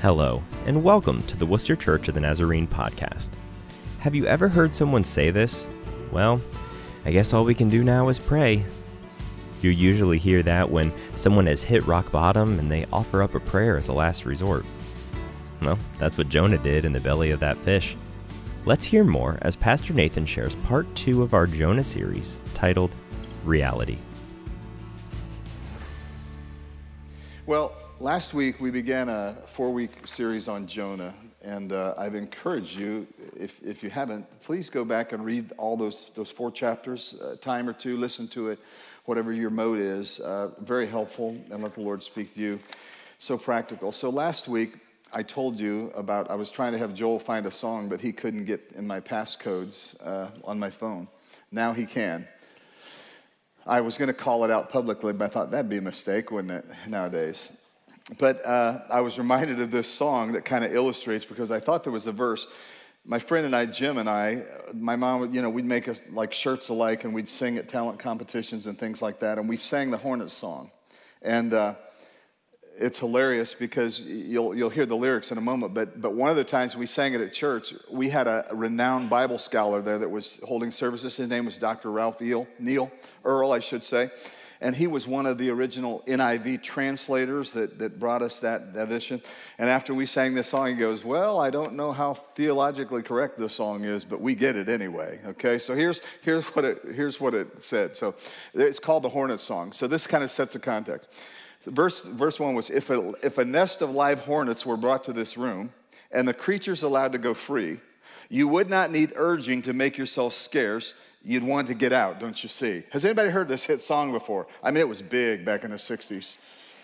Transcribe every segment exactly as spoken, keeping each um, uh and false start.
Hello, and welcome to the Worcester Church of the Nazarene podcast. Have you ever heard someone say this? Well, I guess all we can do now is pray. You usually hear that when someone has hit rock bottom and they offer up a prayer as a last resort. Well, that's what Jonah did in the belly of that fish. Let's hear more as Pastor Nathan shares part two of our Jonah series titled Reality. Well, last week we began a four-week series on Jonah, and uh, I've encouraged you, if, if you haven't, please go back and read all those, those four chapters, a time or two, listen to it, whatever your mode is. Uh, very helpful, and let the Lord speak to you. So practical. So last week, I told you about, I was trying to have Joel find a song, but he couldn't get in my passcodes uh, on my phone. Now he can. I was going to call it out publicly, but I thought that'd be a mistake, wouldn't it, nowadays? But uh, I was reminded of this song that kind of illustrates, because I thought there was a verse. My friend and I, Jim and I, my mom, would, you know, we'd make us like shirts alike, and we'd sing at talent competitions and things like that, and we sang the Hornets song. And uh, it's hilarious because you'll you'll hear the lyrics in a moment, but but one of the times we sang it at church, we had a renowned Bible scholar there that was holding services. His name was Doctor Ralph Eel, Neal, Earl, I should say. And he was one of the original N I V translators that, that brought us that, that edition. And after we sang this song, he goes, well, I don't know how theologically correct this song is, but we get it anyway, okay? So here's, here's, what, it, here's what it said. So it's called the Hornet Song. So this kind of sets the context. Verse, verse one was, if a, if a nest of live hornets were brought to this room and the creatures allowed to go free, you would not need urging to make yourself scarce. You'd want to get out, don't you see? Has anybody heard this hit song before? I mean, it was big back in the sixties.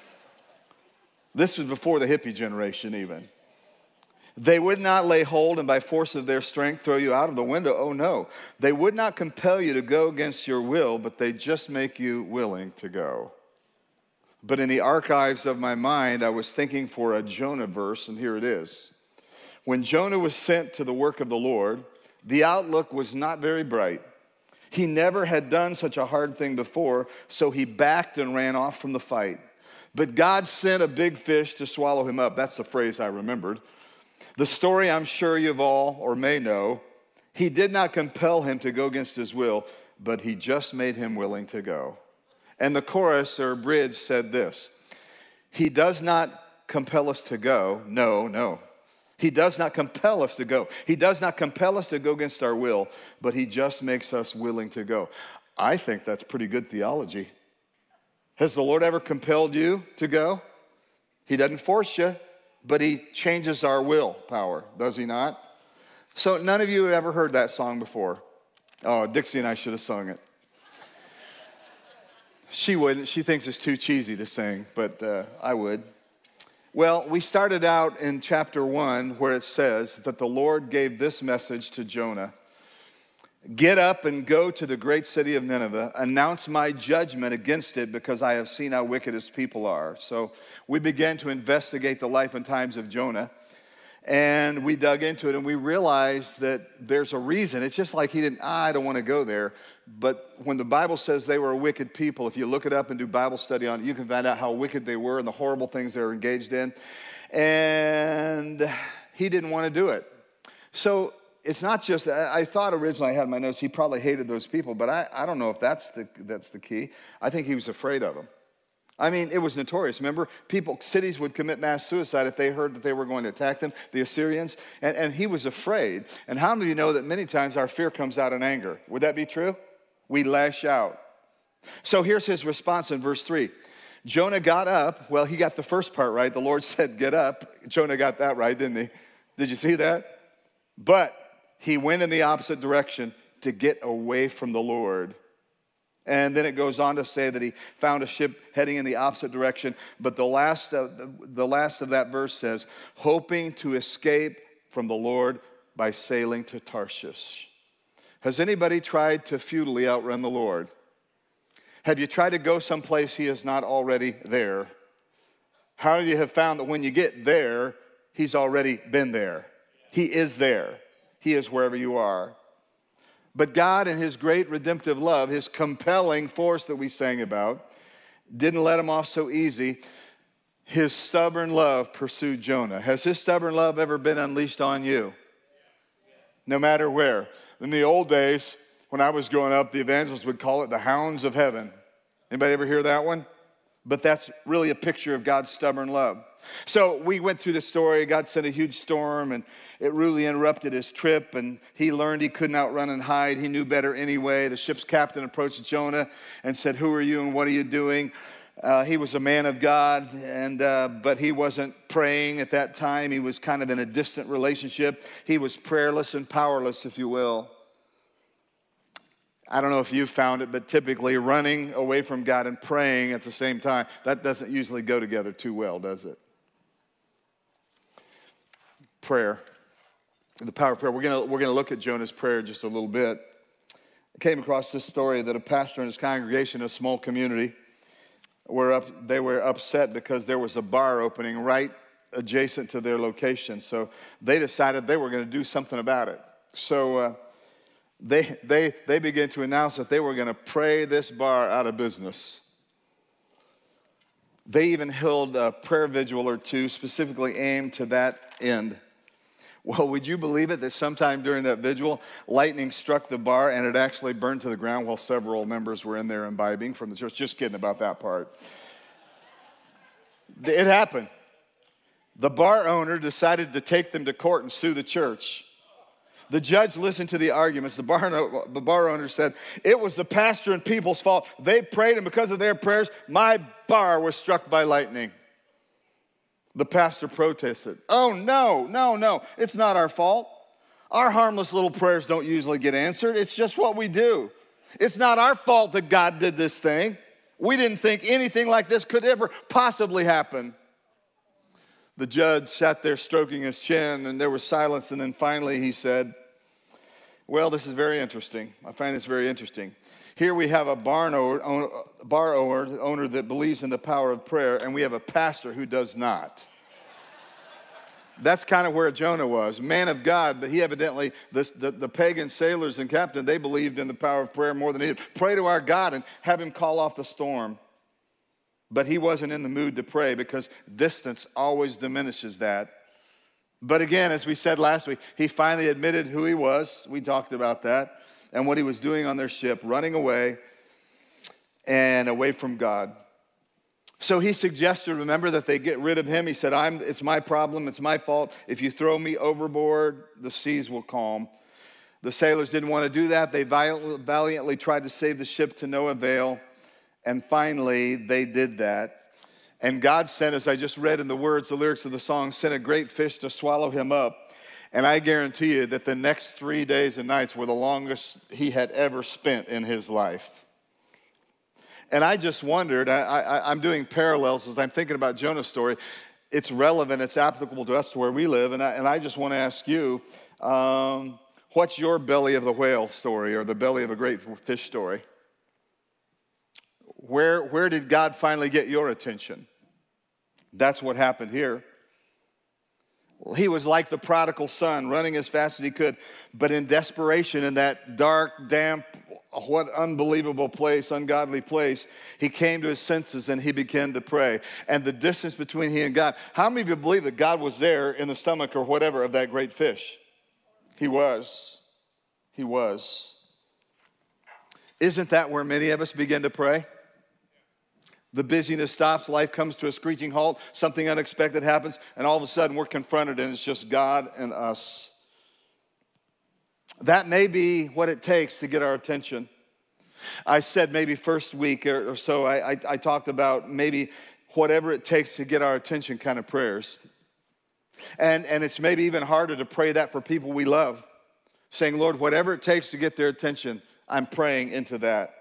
This was before the hippie generation even. They would not lay hold and by force of their strength throw you out of the window. Oh no. They would not compel you to go against your will, but they just make you willing to go. But in the archives of my mind, I was thinking for a Jonah verse, and here it is. When Jonah was sent to the work of the Lord, the outlook was not very bright. He never had done such a hard thing before, so he backed and ran off from the fight. But God sent a big fish to swallow him up. That's the phrase I remembered. The story I'm sure you've all or may know. He did not compel him to go against his will, but he just made him willing to go. And the chorus or bridge said this: he does not compel us to go. No, no. He does not compel us to go. He does not compel us to go against our will, but he just makes us willing to go. I think that's pretty good theology. Has the Lord ever compelled you to go? He doesn't force you, but he changes our willpower, does he not? So none of you have ever heard that song before. Oh, Dixie and I should have sung it. She wouldn't. She thinks it's too cheesy to sing, but uh, I would. Well, we started out in chapter one where it says that the Lord gave this message to Jonah. Get up and go to the great city of Nineveh. Announce my judgment against it because I have seen how wicked its people are. So we began to investigate the life and times of Jonah. And we dug into it and we realized that there's a reason. It's just like he didn't, ah, I don't want to go there. But when the Bible says they were a wicked people, if you look it up and do Bible study on it, you can find out how wicked they were and the horrible things they were engaged in. And he didn't want to do it. So it's not just, I thought originally I had in my notes, he probably hated those people, but I, I don't know if that's the, that's the key. I think he was afraid of them. I mean, it was notorious. Remember, people, cities would commit mass suicide if they heard that they were going to attack them, the Assyrians, and, and he was afraid. And how many of you know that many times our fear comes out in anger? Would that be true? We lash out. So here's his response in verse three. Jonah got up. Well, he got the first part right. The Lord said, get up. Jonah got that right, didn't he? Did you see that? But he went in the opposite direction to get away from the Lord. And then it goes on to say that he found a ship heading in the opposite direction. But the last of, the last of that verse says, hoping to escape from the Lord by sailing to Tarshish. Has anybody tried to futilely outrun the Lord? Have you tried to go someplace he is not already there? How do you have found that when you get there, he's already been there? He is there. He is wherever you are. But God, in his great redemptive love, his compelling force that we sang about, didn't let him off so easy. his stubborn love pursued Jonah. Has his stubborn love ever been unleashed on you? No matter where. In the old days, when I was growing up, the evangelists would call it the hounds of heaven. Anybody ever hear that one? But that's really a picture of God's stubborn love. So we went through the story. God sent a huge storm, and it really interrupted his trip, and he learned he couldn't outrun and hide. He knew better anyway. The ship's captain approached Jonah and said, "Who are you and what are you doing?" Uh, he was a man of God, and uh, but he wasn't praying at that time. He was kind of in a distant relationship. He was prayerless and powerless, if you will. I don't know if you've found it, but typically running away from God and praying at the same time, that doesn't usually go together too well, does it? Prayer, the power of prayer. We're gonna, we're gonna look at Jonah's prayer just a little bit. I came across this story that a pastor and his congregation in a small community were up, they were upset because there was a bar opening right adjacent to their location. So they decided they were gonna do something about it. So, uh, They, they, they began to announce that they were going to pray this bar out of business. They even held a prayer vigil or two specifically aimed to that end. Well, would you believe it that sometime during that vigil, lightning struck the bar and it actually burned to the ground while several members were in there imbibing from the church? Just kidding about that part. It happened. The bar owner decided to take them to court and sue the church. The judge listened to the arguments. The bar, the bar owner said, "It was the pastor and people's fault. They prayed, and because of their prayers, my bar was struck by lightning." The pastor protested. "Oh, no, no, no. It's not our fault. Our harmless little prayers don't usually get answered. It's just what we do. It's not our fault that God did this thing. We didn't think anything like this could ever possibly happen." The judge sat there stroking his chin, and there was silence, and then finally he said, "Well, this is very interesting. I find this very interesting. Here we have a barn owner, bar owner, owner that believes in the power of prayer, and we have a pastor who does not." That's kind of where Jonah was, man of God, but he evidently, this, the, the pagan sailors and captain, they believed in the power of prayer more than he did. Pray to our God and have him call off the storm. But he wasn't in the mood to pray because distance always diminishes that. But again, as we said last week, he finally admitted who he was. We talked about that and what he was doing on their ship, running away and away from God. So he suggested, remember, that they get rid of him. He said, I'm, it's my problem, it's my fault. If you throw me overboard, the seas will calm. The sailors didn't want to do that. They valiantly tried to save the ship to no avail. And finally, they did that. And God sent, as I just read in the words, the lyrics of the song, sent a great fish to swallow him up. And I guarantee you that the next three days and nights were the longest he had ever spent in his life. And I just wondered, I, I, I'm doing parallels as I'm thinking about Jonah's story. It's relevant, it's applicable to us to where we live. And I, and I just want to ask you, um, what's your belly of the whale story or the belly of a great fish story? Where, where did God finally get your attention? That's what happened here. Well, he was like the prodigal son, running as fast as he could, but in desperation in that dark, damp, what unbelievable place, ungodly place, he came to his senses and he began to pray. And the distance between he and God, how many of you believe that God was there in the stomach or whatever of that great fish? He was. He was. Isn't that where many of us begin to pray? The busyness stops, life comes to a screeching halt, something unexpected happens, and all of a sudden we're confronted and it's just God and us. That may be what it takes to get our attention. I said maybe first week or so, I, I, I talked about maybe whatever it takes to get our attention kind of prayers. And, and it's maybe even harder to pray that for people we love, saying, Lord, whatever it takes to get their attention, I'm praying into that.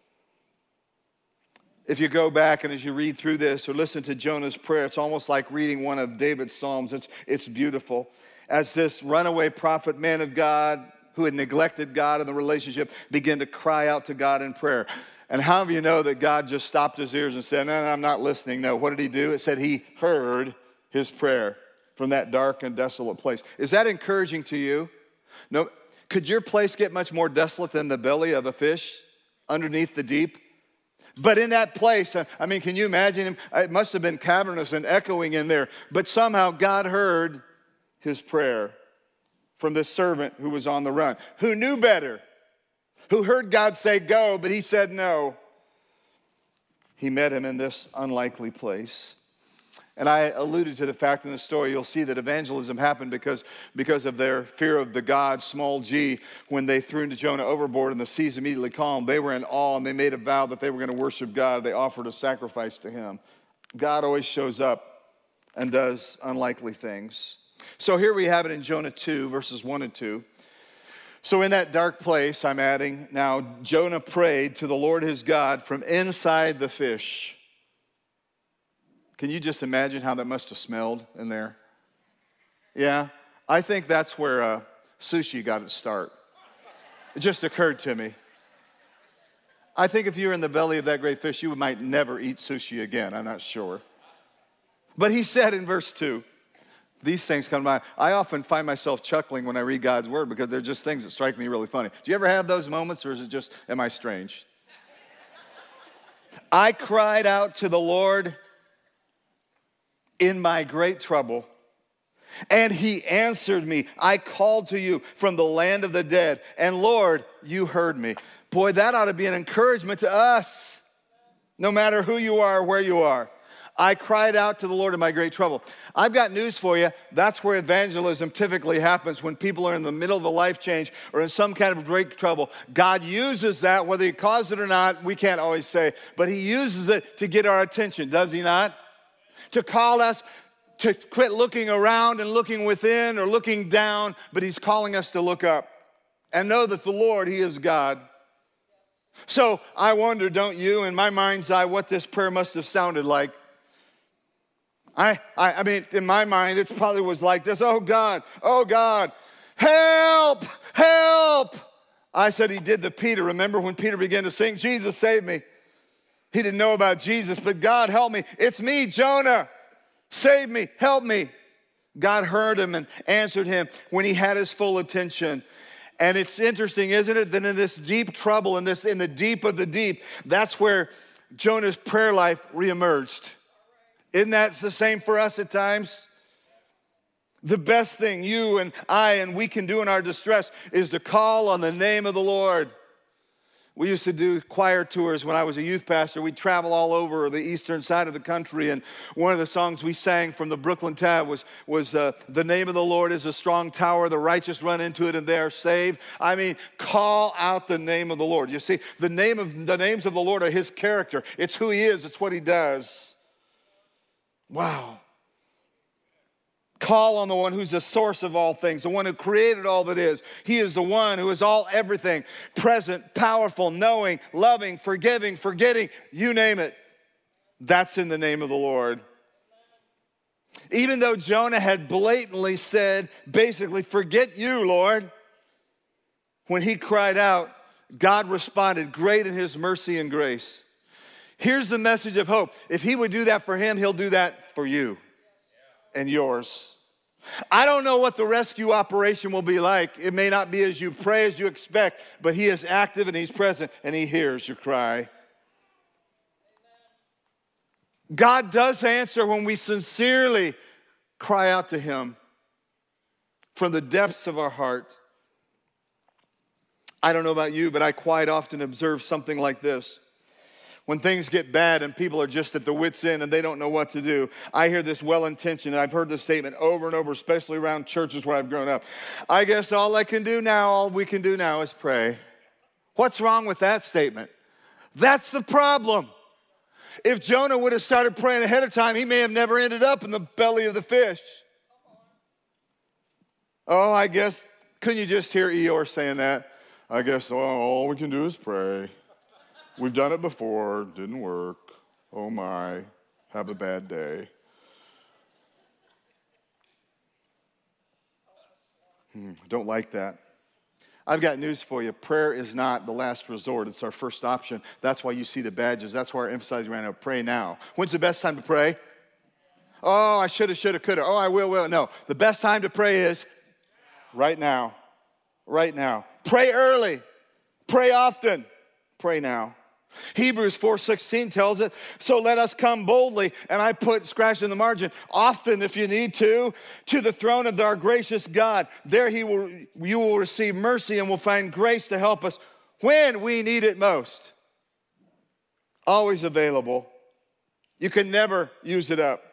If you go back and as you read through this or listen to Jonah's prayer, it's almost like reading one of David's Psalms. It's, it's beautiful. As this runaway prophet, man of God, who had neglected God in the relationship, began to cry out to God in prayer. And how of you know that God just stopped his ears and said, no, no, I'm not listening. No, what did he do? It said he heard his prayer from that dark and desolate place. Is that encouraging to you? No. Could your place get much more desolate than the belly of a fish underneath the deep? But in that place, I mean, can you imagine him? It must have been cavernous and echoing in there. But somehow God heard his prayer from this servant who was on the run, who knew better, who heard God say go, but he said no. He met him in this unlikely place. And I alluded to the fact in the story, you'll see that evangelism happened because, because of their fear of the God, small g, when they threw into Jonah overboard and the seas immediately calmed. They were in awe and they made a vow that they were going to worship God. They offered a sacrifice to him. God always shows up and does unlikely things. So here we have it in Jonah two, verses one and two. So in that dark place, I'm adding, now Jonah prayed to the Lord his God from inside the fish. Can you just imagine how that must have smelled in there? Yeah, I think that's where uh, sushi got its start. It just occurred to me. I think if you were in the belly of that great fish, you might never eat sushi again. I'm not sure. But he said in verse two, these things come to mind. I often find myself chuckling when I read God's word because they're just things that strike me really funny. Do you ever have those moments, or is it just, am I strange? I cried out to the Lord in my great trouble, and he answered me. I called to you from the land of the dead, and Lord, you heard me. Boy, that ought to be an encouragement to us, no matter who you are or where you are. I cried out to the Lord in my great trouble. I've got news for you. That's where evangelism typically happens, when people are in the middle of a life change or in some kind of great trouble. God uses that, whether he caused it or not, we can't always say, but he uses it to get our attention, does he not? To call us to quit looking around and looking within or looking down, but he's calling us to look up and know that the Lord, he is God. So I wonder, don't you, in my mind's eye, what this prayer must have sounded like. I, I, I mean, in my mind, it probably was like this. Oh, God, oh, God, help, help. I said he did the Peter. Remember when Peter began to sing, Jesus, save me. He didn't know about Jesus, but God, help me. It's me, Jonah. Save me, help me. God heard him and answered him when he had his full attention. And it's interesting, isn't it, that in this deep trouble, in this, in the deep of the deep, that's where Jonah's prayer life reemerged. Isn't that the same for us at times? The best thing you and I and we can do in our distress is to call on the name of the Lord. We used to do choir tours when I was a youth pastor. We'd travel all over the eastern side of the country, and one of the songs we sang from the Brooklyn Tab was, was uh, the name of the Lord is a strong tower, the righteous run into it and they are saved. I mean, call out the name of the Lord. You see, the name of the names of the Lord are his character. It's who he is, it's what he does. Wow. Call on the one who's the source of all things, the one who created all that is. He is the one who is all everything, present, powerful, knowing, loving, forgiving, forgetting, you name it. That's in the name of the Lord. Even though Jonah had blatantly said, basically, forget you, Lord, when he cried out, God responded, great in his mercy and grace. Here's the message of hope. If he would do that for him, he'll do that for you and yours. I don't know what the rescue operation will be like. It may not be as you pray, as you expect, but he is active and he's present and he hears your cry. God does answer when we sincerely cry out to him from the depths of our heart. I don't know about you, but I quite often observe something like this. When things get bad and people are just at the wit's end and they don't know what to do, I hear this well-intentioned, and I've heard this statement over and over, especially around churches where I've grown up. I guess all I can do now, all we can do now is pray. What's wrong with that statement? That's the problem. If Jonah would have started praying ahead of time, he may have never ended up in the belly of the fish. Oh, I guess, couldn't you just hear Eeyore saying that? I guess oh, all we can do is pray. We've done it before, didn't work. Oh my, have a bad day. Hmm, don't like that. I've got news for you. Prayer is not the last resort. It's our first option. That's why you see the badges. That's why I emphasize right now, pray now. When's the best time to pray? Oh, I shoulda, shoulda, coulda. Oh, I will, will. No, the best time to pray is right now. Right now. Pray early. Pray often. Pray now. Hebrews four sixteen tells it, so let us come boldly, and I put, scratch in the margin, often if you need to, to the throne of our gracious God. There he will, you will receive mercy and will find grace to help us when we need it most. Always available. You can never use it up.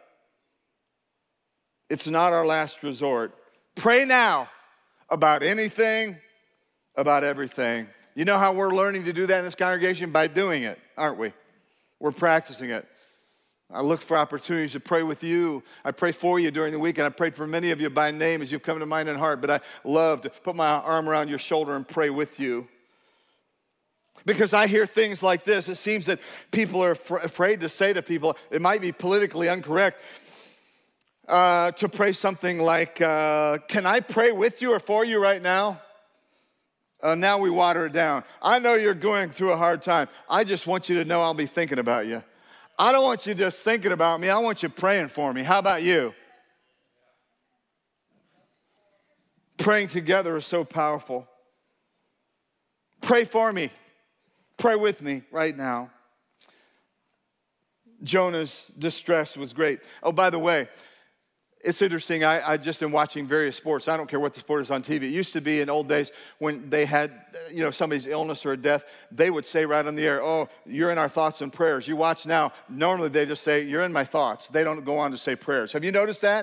It's not our last resort. Pray now about anything, about everything. You know how we're learning to do that in this congregation? By doing it, aren't we? We're practicing it. I look for opportunities to pray with you. I pray for you during the week, and I prayed for many of you by name as you've come to mind and heart, but I love to put my arm around your shoulder and pray with you. Because I hear things like this. It seems that people are af- afraid to say to people, it might be politically incorrect, uh, to pray something like, uh, can I pray with you or for you right now? Uh, now we water it down. I know you're going through a hard time. I just want you to know I'll be thinking about you. I don't want you just thinking about me. I want you praying for me. How about you? Praying together is so powerful. Pray for me. Pray with me right now. Jonah's distress was great. Oh, by the way, it's interesting, I, I just am watching various sports. I don't care what the sport is on T V. It used to be in old days when they had, you know, somebody's illness or a death, they would say right on the air, oh, you're in our thoughts and prayers. You watch now, normally they just say, you're in my thoughts. They don't go on to say prayers. Have you noticed that?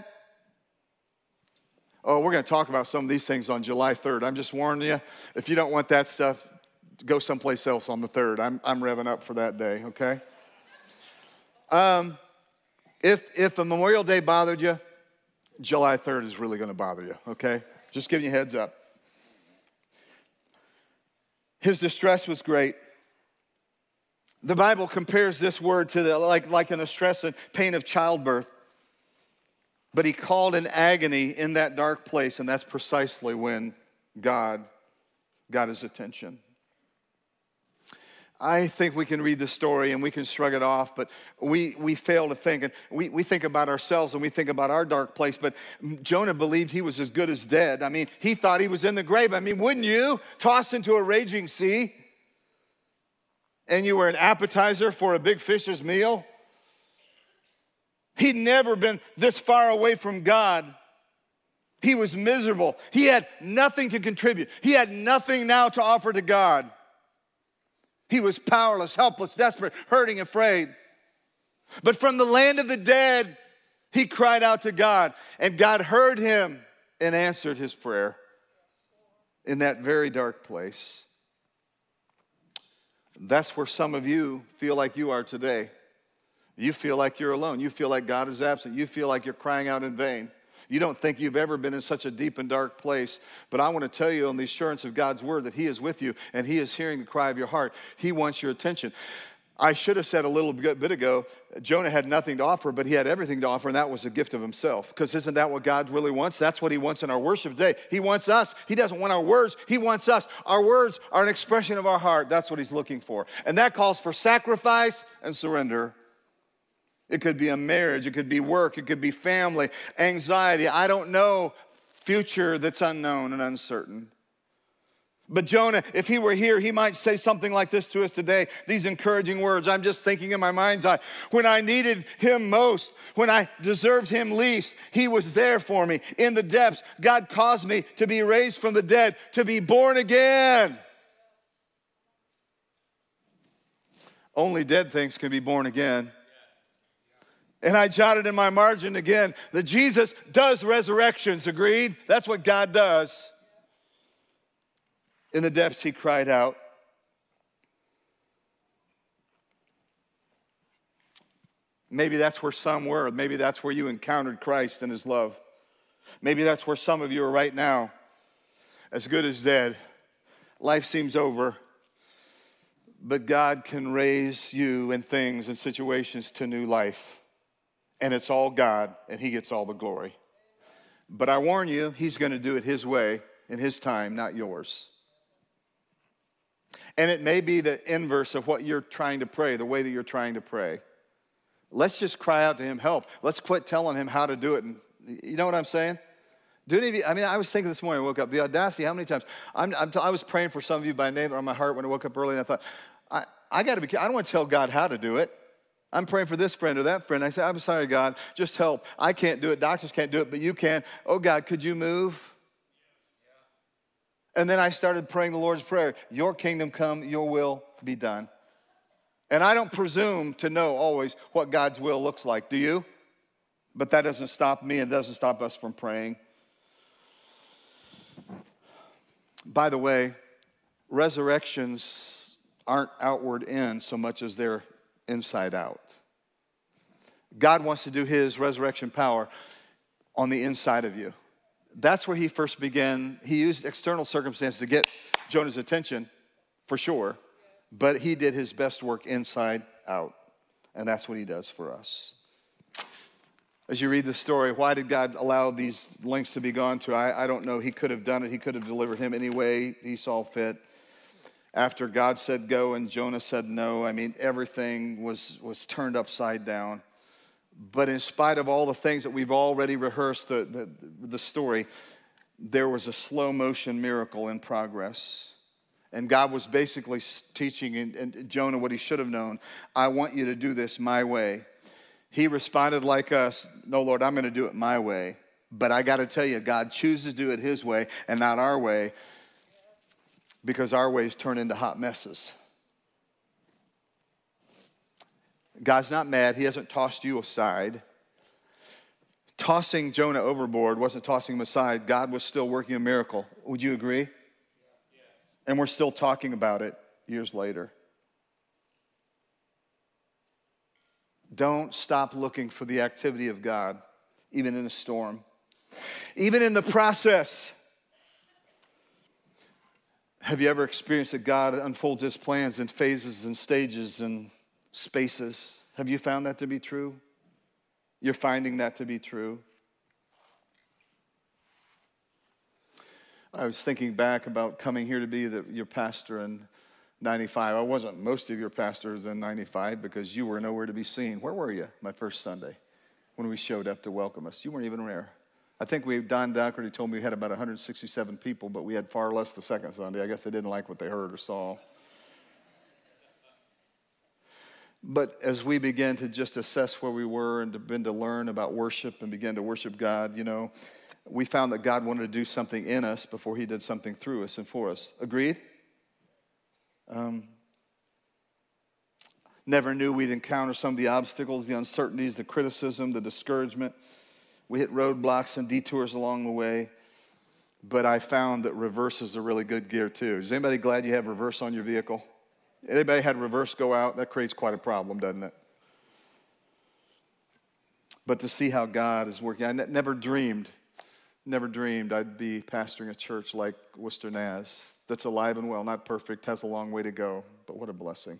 Oh, we're going to talk about some of these things on July third. I'm just warning you, if you don't want that stuff, go someplace else on the third. I'm, I'm revving up for that day, okay? Um, if, if a Memorial Day bothered you, July third is really going to bother you, okay? Just giving you a heads up. His distress was great. The Bible compares this word to the, like, like in the stress and pain of childbirth. But he called in agony in that dark place, and that's precisely when God got his attention. I think we can read the story and we can shrug it off, but we, we fail to think. And we, we think about ourselves and we think about our dark place, but Jonah believed he was as good as dead. I mean, he thought he was in the grave. I mean, wouldn't you? Tossed into a raging sea, and you were an appetizer for a big fish's meal? He'd never been this far away from God. He was miserable. He had nothing to contribute. He had nothing now to offer to God. He was powerless, helpless, desperate, hurting, afraid. But from the land of the dead, he cried out to God, and God heard him and answered his prayer in that very dark place. That's where some of you feel like you are today. You feel like you're alone. You feel like God is absent. You feel like you're crying out in vain. You don't think you've ever been in such a deep and dark place. But I want to tell you on the assurance of God's word that he is with you and he is hearing the cry of your heart. He wants your attention. I should have said a little bit ago, Jonah had nothing to offer, but he had everything to offer, and that was a gift of himself. Because isn't that what God really wants? That's what he wants in our worship today. He wants us. He doesn't want our words. He wants us. Our words are an expression of our heart. That's what he's looking for. And that calls for sacrifice and surrender. It could be a marriage, it could be work, it could be family, anxiety, I don't know, future that's unknown and uncertain. But Jonah, if he were here, he might say something like this to us today, these encouraging words. I'm just thinking in my mind's eye, when I needed him most, when I deserved him least, he was there for me. In the depths, God caused me to be raised from the dead, to be born again. Only dead things can be born again. And I jotted in my margin again that Jesus does resurrections, agreed? That's what God does. In the depths, he cried out. Maybe that's where some were. Maybe that's where you encountered Christ and his love. Maybe that's where some of you are right now, as good as dead. Life seems over. But God can raise you and things and situations to new life. And it's all God, and he gets all the glory. But I warn you, he's going to do it his way, in his time, not yours. And it may be the inverse of what you're trying to pray, the way that you're trying to pray. Let's just cry out to him, help. Let's quit telling him how to do it. And you know what I'm saying? Do any of you, I mean, I was thinking this morning, I woke up, the audacity, how many times? I'm, I'm, I was praying for some of you by name on my heart when I woke up early, and I thought, I, I got to be, I don't want to tell God how to do it. I'm praying for this friend or that friend. I say, I'm sorry, God, just help. I can't do it. Doctors can't do it, but you can. Oh, God, could you move? And then I started praying the Lord's Prayer. Your kingdom come, your will be done. And I don't presume to know always what God's will looks like. Do you? But that doesn't stop me and doesn't stop us from praying. By the way, resurrections aren't outward in so much as they're inside out. God wants to do his resurrection power on the inside of you. That's where he first began. He used external circumstances to get Jonah's attention, for sure, but he did his best work inside out, and that's what he does for us. As you read the story, why did God allow these lengths to be gone to? I, I don't know. He could have done it. He could have delivered him any way he saw fit. After God said go and Jonah said no, I mean, everything was, was turned upside down. But in spite of all the things that we've already rehearsed, the, the, the story, there was a slow motion miracle in progress. And God was basically teaching in, in Jonah what he should have known. I want you to do this my way. He responded like us, no, Lord, I'm going to do it my way. But I got to tell you, God chooses to do it his way and not our way, because our ways turn into hot messes. God's not mad. He hasn't tossed you aside. Tossing Jonah overboard wasn't tossing him aside. God was still working a miracle. Would you agree? Yeah. And we're still talking about it years later. Don't stop looking for the activity of God, even in a storm. Even in the process. Have you ever experienced that God unfolds his plans in phases and stages and spaces? Have you found that to be true? You're finding that to be true? I was thinking back about coming here to be the, your pastor in ninety-five. I wasn't most of your pastors in ninety-five because you were nowhere to be seen. Where were you my first Sunday when we showed up to welcome us? You weren't even there. I think we, Don Dougherty told me we had about one hundred sixty-seven people, but we had far less the second Sunday. I guess they didn't like what they heard or saw. But as we began to just assess where we were and to begin to learn about worship and begin to worship God, you know, we found that God wanted to do something in us before he did something through us and for us. Agreed? Um, never knew we'd encounter some of the obstacles, the uncertainties, the criticism, the discouragement. We hit roadblocks and detours along the way. But I found that reverse is a really good gear too. Is anybody glad you have reverse on your vehicle? Anybody had reverse go out? That creates quite a problem, doesn't it? But to see how God is working, I ne- never dreamed, never dreamed I'd be pastoring a church like Worcester Naz that's alive and well, not perfect, has a long way to go, but what a blessing.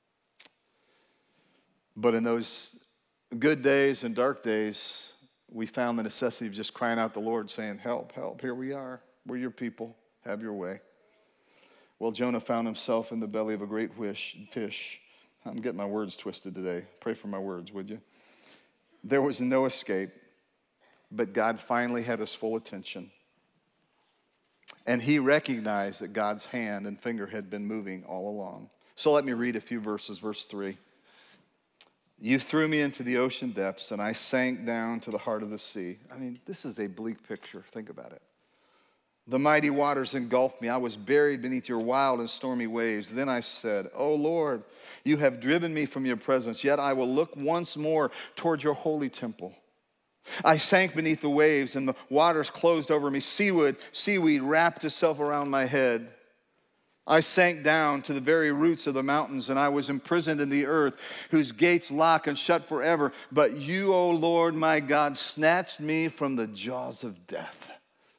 But in those good days and dark days, we found the necessity of just crying out to the Lord, saying, help, help, here we are. We're your people. Have your way. Well, Jonah found himself in the belly of a great wish, fish. I'm getting my words twisted today. Pray for my words, would you? There was no escape, but God finally had his full attention. And he recognized that God's hand and finger had been moving all along. So let me read a few verses. Verse three. You threw me into the ocean depths, and I sank down to the heart of the sea. I mean, this is a bleak picture. Think about it. The mighty waters engulfed me. I was buried beneath your wild and stormy waves. Then I said, O Lord, you have driven me from your presence, yet I will look once more toward your holy temple. I sank beneath the waves, and the waters closed over me. Seaweed, seaweed wrapped itself around my head. I sank down to the very roots of the mountains, and I was imprisoned in the earth, whose gates lock and shut forever. But you, O Lord, my God, snatched me from the jaws of death.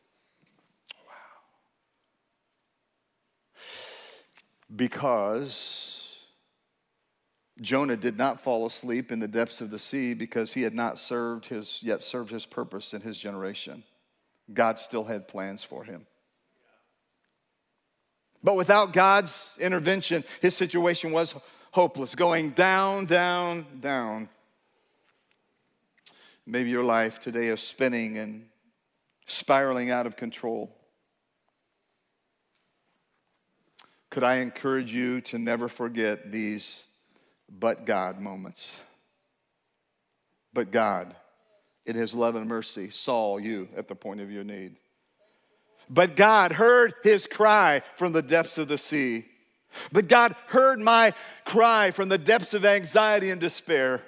Because Jonah did not fall asleep in the depths of the sea because he had not served his, yet served his purpose in his generation. God still had plans for him. But without God's intervention, his situation was hopeless, going down, down, down. Maybe your life today is spinning and spiraling out of control. could I encourage you to never forget these but God moments? But God, in his love and mercy, saw you at the point of your need. But God heard his cry from the depths of the sea. But God heard my cry from the depths of anxiety and despair.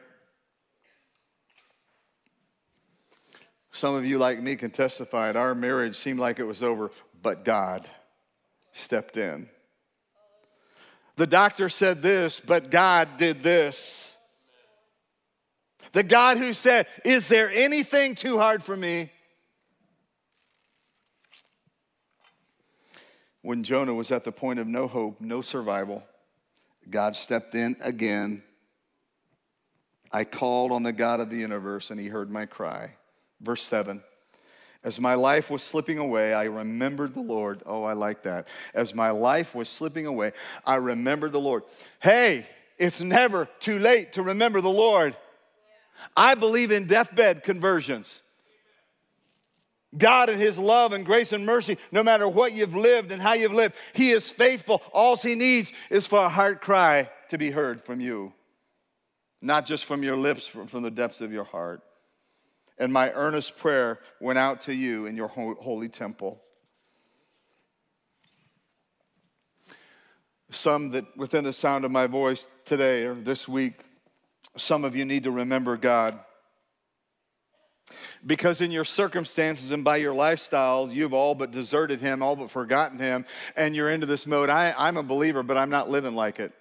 Some of you, like me, can testify that our marriage seemed like it was over, but God stepped in. The doctor said this, but God did this. The God who said, is there anything too hard for me? When Jonah was at the point of no hope, no survival, God stepped in again. I called on the God of the universe, and he heard my cry. Verse seven, as my life was slipping away, I remembered the Lord. Oh, I like that. As my life was slipping away, I remembered the Lord. Hey, it's never too late to remember the Lord. I believe in deathbed conversions. God in his love and grace and mercy, no matter what you've lived and how you've lived, he is faithful. All he needs is for a heart cry to be heard from you. Not just from your lips, from the depths of your heart. And my earnest prayer went out to you in your holy temple. Some that within the sound of my voice today or this week, some of you need to remember God. Because in your circumstances and by your lifestyle, you've all but deserted him, all but forgotten him, and you're into this mode, I, I'm a believer, but I'm not living like it.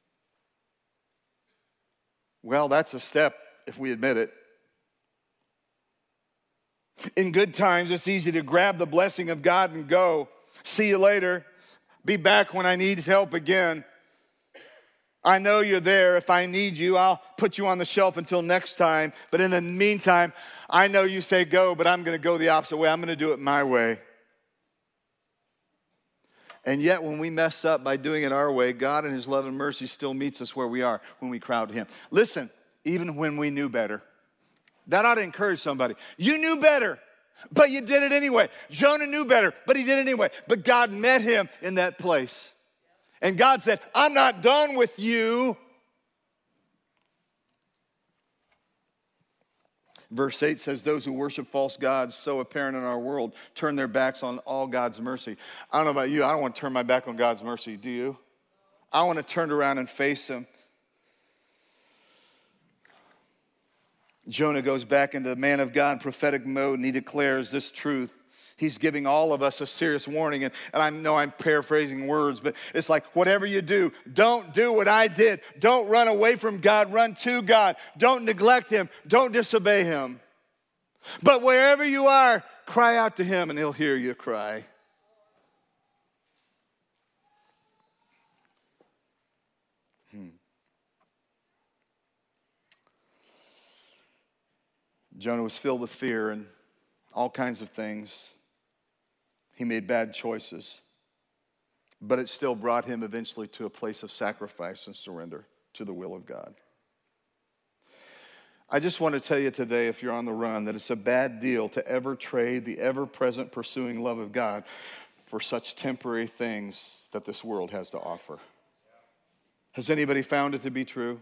Well, that's a step if we admit it. In good times, it's easy to grab the blessing of God and go. See you later. Be back when I need help again. I know you're there. If I need you, I'll put you on the shelf until next time. But in the meantime, I know you say go, but I'm going to go the opposite way. I'm going to do it my way. And yet when we mess up by doing it our way, God in his love and mercy still meets us where we are when we crowd to him. Listen, even when we knew better. That ought to encourage somebody. You knew better, but you did it anyway. Jonah knew better, but he did it anyway. But God met him in that place. And God said, I'm not done with you. Verse eight says, those who worship false gods, so apparent in our world, turn their backs on all God's mercy. I don't know about you. I don't want to turn my back on God's mercy. Do you? I want to turn around and face him. Jonah goes back into the man of God prophetic mode, and he declares this truth. He's giving all of us a serious warning, and, and I know I'm paraphrasing words, but it's like, whatever you do, don't do what I did. Don't run away from God, run to God. Don't neglect him, don't disobey him. But wherever you are, cry out to him, and he'll hear you cry. Hmm. Jonah was filled with fear and all kinds of things. He made bad choices, but it still brought him eventually to a place of sacrifice and surrender to the will of God. I just want to tell you today, if you're on the run, that it's a bad deal to ever trade the ever-present pursuing love of God for such temporary things that this world has to offer. Has anybody found it to be true?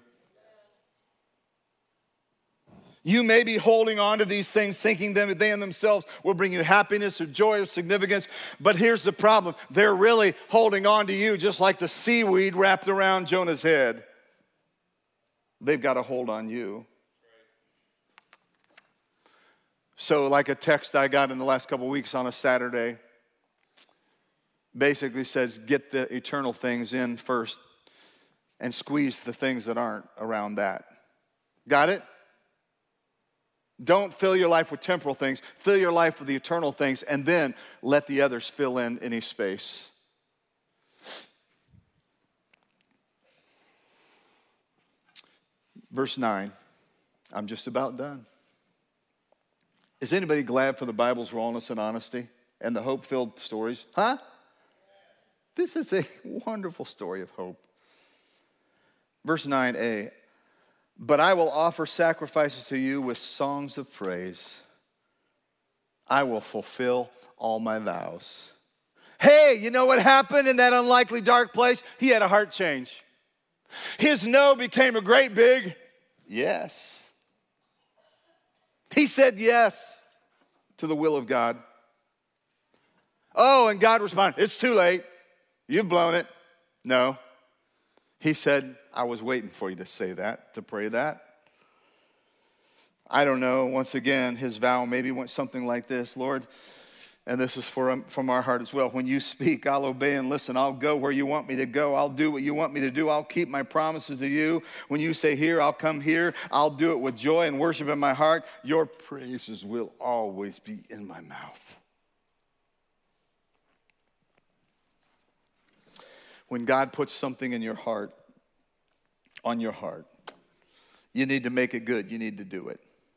You may be holding on to these things thinking that they in themselves will bring you happiness or joy or significance, but here's the problem. They're really holding on to you just like the seaweed wrapped around Jonah's head. They've got a hold on you. So like a text I got in the last couple of weeks on a Saturday basically says, get the eternal things in first and squeeze the things that aren't around that. Got it? Don't fill your life with temporal things. Fill your life with the eternal things, and then let the others fill in any space. Verse nine. I'm just about done. Is anybody glad for the Bible's rawness and honesty and the hope-filled stories? Huh? This is a wonderful story of hope. Verse nine a. But I will offer sacrifices to you with songs of praise. I will fulfill all my vows. Hey, you know what happened in that unlikely dark place? He had a heart change. His no became a great big yes. He said yes to the will of God. Oh, and God responded, it's too late. You've blown it. No. He said, I was waiting for you to say that, to pray that. I don't know. Once again, his vow maybe went something like this. Lord, and this is for, from our heart as well. When you speak, I'll obey and listen. I'll go where you want me to go. I'll do what you want me to do. I'll keep my promises to you. When you say here, I'll come here. I'll do it with joy and worship in my heart. Your praises will always be in my mouth. When God puts something in your heart, on your heart, you need to make it good. You need to do it.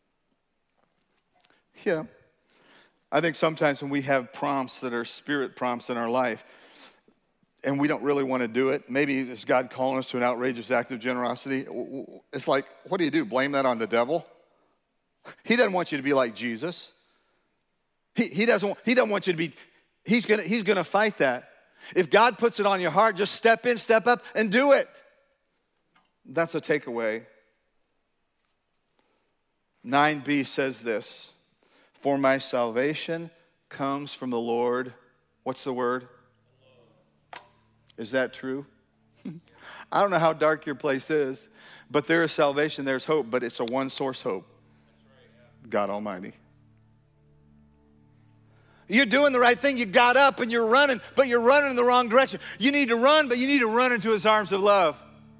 Yeah. I think sometimes when we have prompts that are spirit prompts in our life, and we don't really want to do it, maybe is God calling us to an outrageous act of generosity? It's like, what do you do? Blame that on the devil? He doesn't want you to be like Jesus. He, he, doesn't, he doesn't want you to be, he's gonna, he's gonna fight that. If God puts it on your heart, just step in, step up, and do it. That's a takeaway. nine b says this, for my salvation comes from the Lord. What's the word? Is that true? I don't know how dark your place is, but there is salvation, there's hope, but it's a one-source hope. God Almighty. You're doing the right thing. You got up and you're running, but you're running in the wrong direction. You need to run, but you need to run into his arms of love.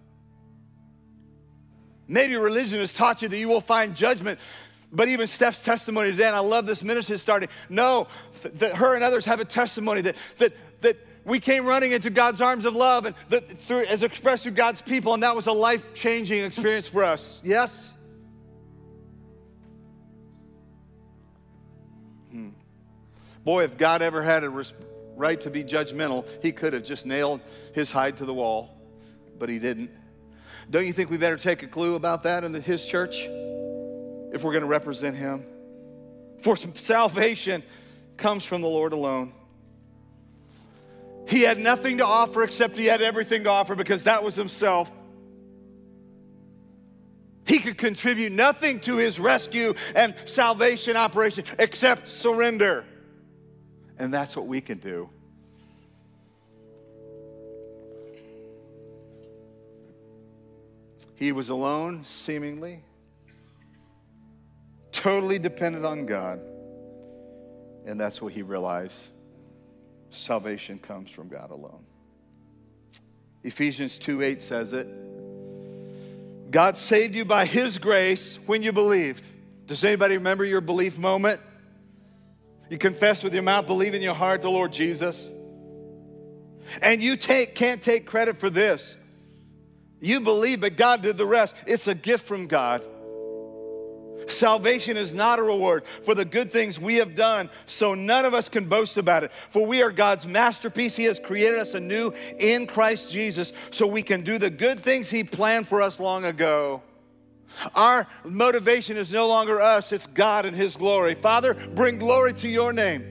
Maybe religion has taught you that you will find judgment, but even Steph's testimony today, and I love this ministry starting. No, that her and others have a testimony that that that we came running into God's arms of love, and that through as expressed through God's people, and that was a life-changing experience for us. Yes. Hmm. Boy, if God ever had a right to be judgmental, he could have just nailed his hide to the wall, but he didn't. Don't you think we better take a clue about that in the, his church if we're going to represent him? For some salvation comes from the Lord alone. He had nothing to offer except he had everything to offer because that was himself. He could contribute nothing to his rescue and salvation operation except surrender. And that's what we can do. He was alone, seemingly, totally dependent on God. And that's what he realized. Salvation comes from God alone. Ephesians two eight says it. God saved you by his grace when you believed. Does anybody remember your belief moment? You confess with your mouth, believe in your heart the Lord Jesus. And you take, can't take credit for this. You believe, but God did the rest. It's a gift from God. Salvation is not a reward for the good things we have done, so none of us can boast about it. For we are God's masterpiece. He has created us anew in Christ Jesus so we can do the good things he planned for us long ago. Our motivation is no longer us, it's God and his glory. Father, bring glory to your name.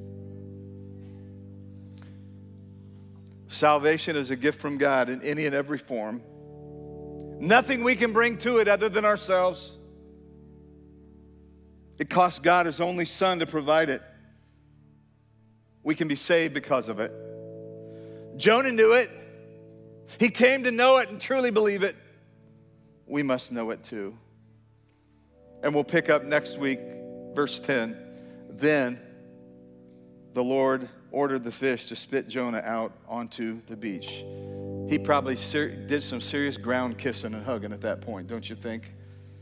Salvation is a gift from God in any and every form. Nothing we can bring to it other than ourselves. It cost God his only son to provide it. We can be saved because of it. Jonah knew it. He came to know it and truly believe it. We must know it too. And we'll pick up next week, verse ten. Then the Lord ordered the fish to spit Jonah out onto the beach. He probably ser- did some serious ground kissing and hugging at that point, don't you think?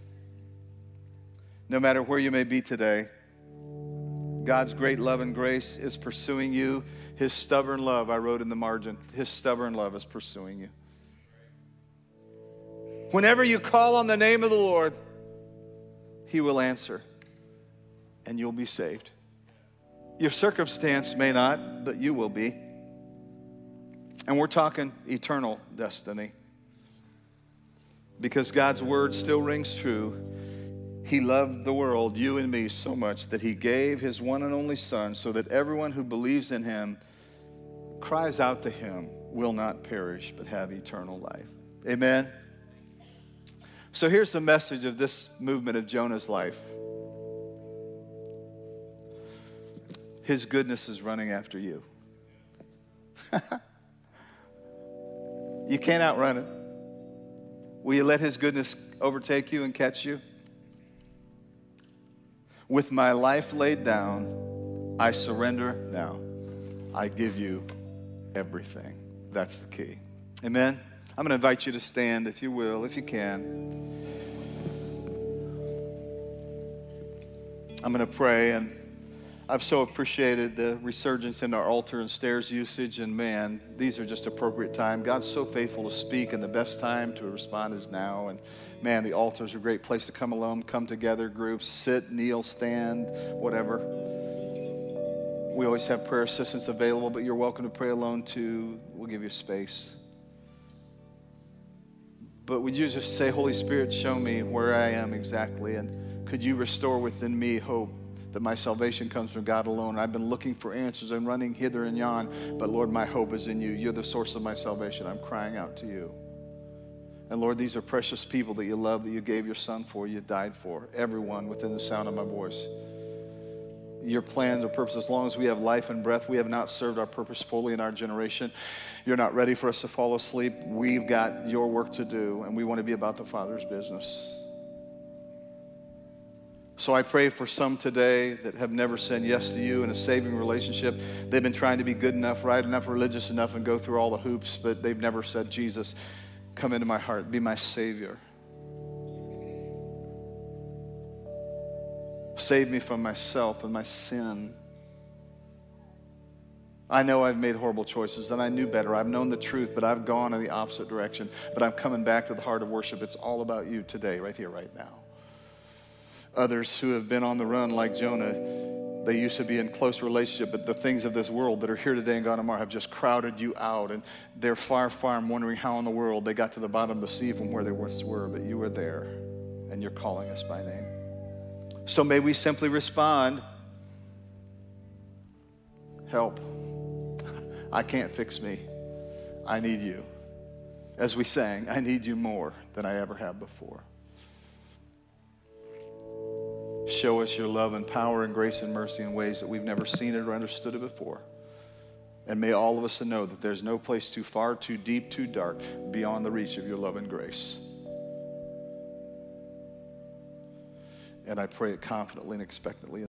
No matter where you may be today, God's great love and grace is pursuing you. His stubborn love, I wrote in the margin, his stubborn love is pursuing you. Whenever you call on the name of the Lord, he will answer and you'll be saved. Your circumstance may not, but you will be. And we're talking eternal destiny. Because God's word still rings true. He loved the world, you and me, so much that he gave his one and only son so that everyone who believes in him cries out to him will not perish but have eternal life. Amen? So here's the message of this movement of Jonah's life. His goodness is running after you. You can't outrun it. Will you let his goodness overtake you and catch you? With my life laid down, I surrender now. I give you everything. That's the key. Amen? I'm going to invite you to stand, if you will, if you can. I'm going to pray, and I've so appreciated the resurgence in our altar and stairs usage, and man, these are just appropriate time. God's so faithful to speak, and the best time to respond is now. And man, the altars are a great place to come alone, come together, groups, sit, kneel, stand, whatever. We always have prayer assistance available, but you're welcome to pray alone too. We'll give you space. But would you just say, Holy Spirit, show me where I am exactly, and could you restore within me hope that my salvation comes from God alone. I've been looking for answers. I'm running hither and yon, but Lord, my hope is in you. You're the source of my salvation. I'm crying out to you. And Lord, these are precious people that you love, that you gave your son for, you died for. Everyone within the sound of my voice. Your plans or purpose, as long as we have life and breath, we have not served our purpose fully in our generation. You're not ready for us to fall asleep. We've got your work to do, and we want to be about the Father's business. So I pray for some today that have never said yes to you in a saving relationship. They've been trying to be good enough, right enough, religious enough, and go through all the hoops, but they've never said, Jesus, come into my heart, be my Savior. Save me from myself and my sin. I know I've made horrible choices, and I knew better. I've known the truth, but I've gone in the opposite direction. But I'm coming back to the heart of worship. It's all about you today, right here, right now. Others who have been on the run like Jonah, they used to be in close relationship, but the things of this world that are here today and gone tomorrow have just crowded you out, and they're far, far wondering how in the world they got to the bottom of the sea from where they once were, but you were there, and you're calling us by name. So may we simply respond, help. I can't fix me. I need you. As we sang, I need you more than I ever have before. Show us your love and power and grace and mercy in ways that we've never seen it or understood it before. And may all of us know that there's no place too far, too deep, too dark, beyond the reach of your love and grace. And I pray it confidently and expectantly.